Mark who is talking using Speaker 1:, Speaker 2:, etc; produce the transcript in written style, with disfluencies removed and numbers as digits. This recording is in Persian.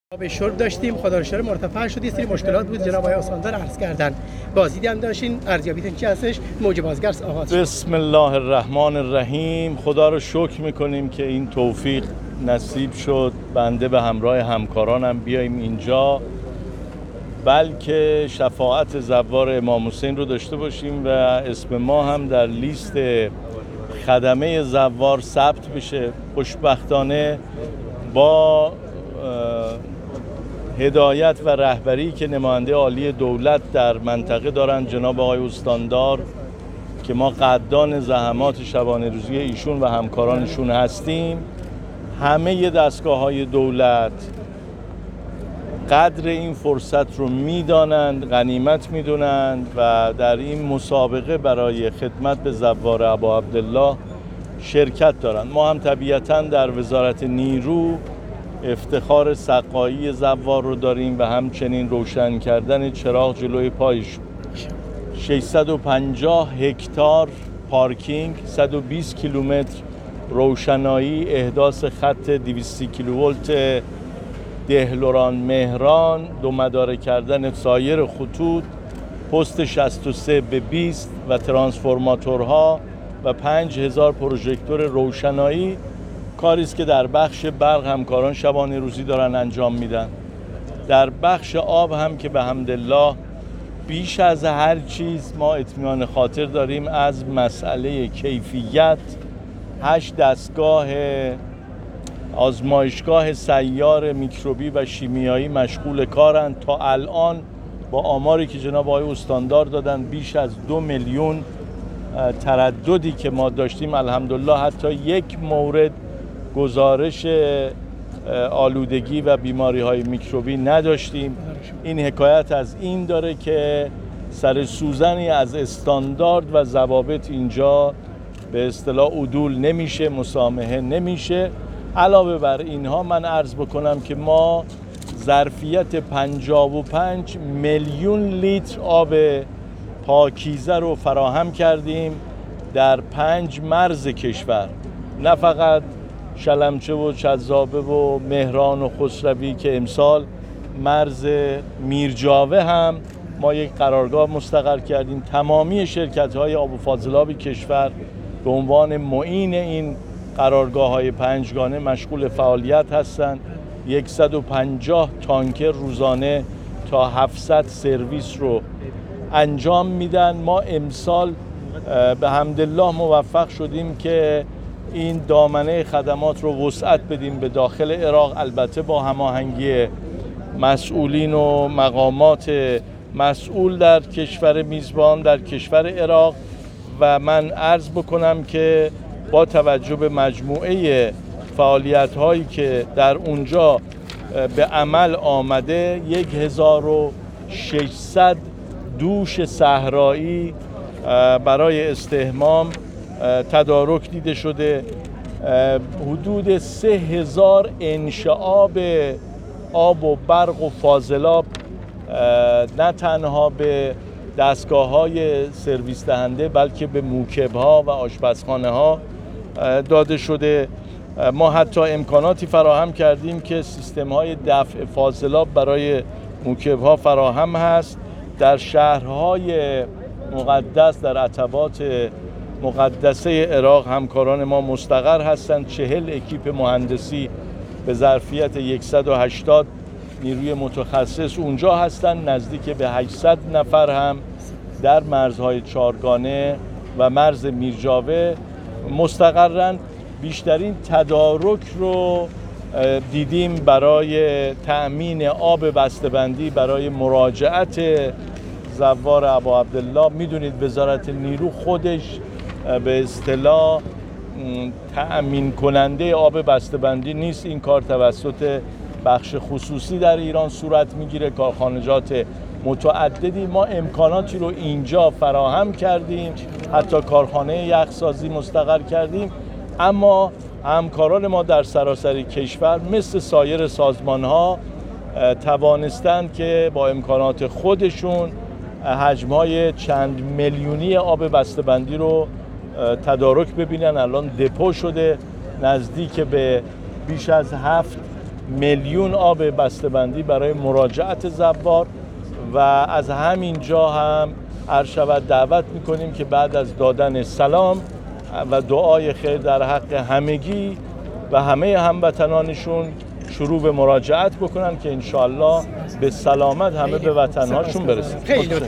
Speaker 1: به شرب داشتیم، خدا رو شکر مرتفع شد. یه سری مشکلات بود، جناب آقای استاندار عرض کردن. بازدیدی هم داشتین، ارزیابیتون چی هستش؟ موج بازگشت آغاز شد.
Speaker 2: بسم الله الرحمن الرحیم. خدا رو شکر میکنیم که این توفیق نصیب شد بنده به همراه همکارانم بیایم اینجا، بلکه شفاعت زوار امام حسین رو داشته باشیم و اسم ما هم در لیست خدمه زوار ثبت بشه. خوشبختانه با هدایت و رهبری که نماینده عالی دولت در منطقه دارن، جناب آقای استاندار، که ما قدردان زحمات شبانه روزی ایشون و همکارانشون هستیم، همه دستگاه‌های دولت قدر این فرصت رو میدانند، غنیمت میدونند و در این مسابقه برای خدمت به زوار ابا عبدالله شرکت دارند. ما هم طبیعتاً در وزارت نیرو افتخار سقایی زوار رو داریم و همچنین روشن کردن چراغ جلوی پایش. 650 هکتار پارکینگ، 120 کیلومتر روشنایی، احداث خط 230 کیلوولت دهلوران مهران، دو مداره کردن سایر خطوط، پست 63 به 20 و ترانسفورماتورها و 5000 پروژکتور روشنایی. کاری است که در بخش برق همکاران شبانه روزی دارن انجام میدن. در بخش آب هم که به حمدالله بیش از هر چیز ما اطمینان خاطر داریم از مسئله کیفیت. 8 دستگاه آزمایشگاه سیار میکروبی و شیمیایی مشغول کارند. تا الان با آماری که جناب آقای استاندار دادن بیش از 2 میلیون ترددی که ما داشتیم، الحمدلله حتی یک مورد گزارش آلودگی و بیماری‌های میکروبی نداشتیم. این حکایت از این داره که سر سوزنی از استاندارد و ضوابط اینجا به اصطلاح عدول نمیشه، مسامحه نمیشه. علاوه بر اینها من عرض بکنم که ما ظرفیت 55 میلیون لیتر آب پاکیزه رو فراهم کردیم در 5 مرز کشور، نه فقط شلمچه و چذابه و مهران و خسروی که امسال مرز میرجاوه هم ما یک قرارگاه مستقر کردیم. تمامی شرکت‌های آب و فاضلابی کشور به عنوان معین این قرارگاه‌های پنجگانه مشغول فعالیت هستند. 150 تانکر روزانه تا 700 سرویس رو انجام میدن. ما امسال به حمدالله موفق شدیم که این دامنه خدمات رو وسعت بدیم به داخل عراق، البته با هماهنگی مسئولین و مقامات مسئول در کشور میزبان، در کشور عراق. و من عرض بکنم که با توجه به مجموعه فعالیت‌هایی که در اونجا به عمل آمده، 1600 دوش صحرایی برای استحمام تدارک دیده شده. حدود 3000 انشعاب آب و برق و فاضلاب نه تنها به دستگاه‌های سرویس دهنده بلکه به موکب‌ها و آشپزخانه‌ها داده شده. ما حتی امکاناتی فراهم کردیم که سیستم‌های دفع فاضلاب برای موکب‌ها فراهم هست. در شهرهای مقدس، در عتبات مقدسه عراق همکاران ما مستقر هستند. 40 اکیپ مهندسی به ظرفیت 180 نیروی متخصص اونجا هستند. نزدیک به 800 نفر هم در مرزهای چارگانه و مرز میرجاوه مستقرن. بیشترین تدارک رو دیدیم برای تأمین آب بسته‌بندی برای مراجعت زوار ابا عبدالله. میدونید وزارت نیرو خودش به اصطلاح تأمین کننده آب بسته‌بندی نیست. این کار توسط بخش خصوصی در ایران صورت میگیره، کارخانجات متعددی. ما امکاناتی رو اینجا فراهم کردیم، حتی کارخانه یخسازی مستقر کردیم. اما همکاران ما در سراسر کشور مثل سایر سازمان‌ها توانستند که با امکانات خودشون حجم‌های چند میلیونی آب بسته‌بندی رو تدارک ببینن. الان دپو شده نزدیک به بیش از 7 میلیون آب بسته‌بندی برای مراجعت زوار و از همین جا هم عرض شود دعوت میکنیم که بعد از دادن سلام و دعای خیر در حق همگی و همه هموطنانشون شروع به مراجعت بکنن که انشالله به سلامت همه به وطنهاشون برسن.
Speaker 1: خیلی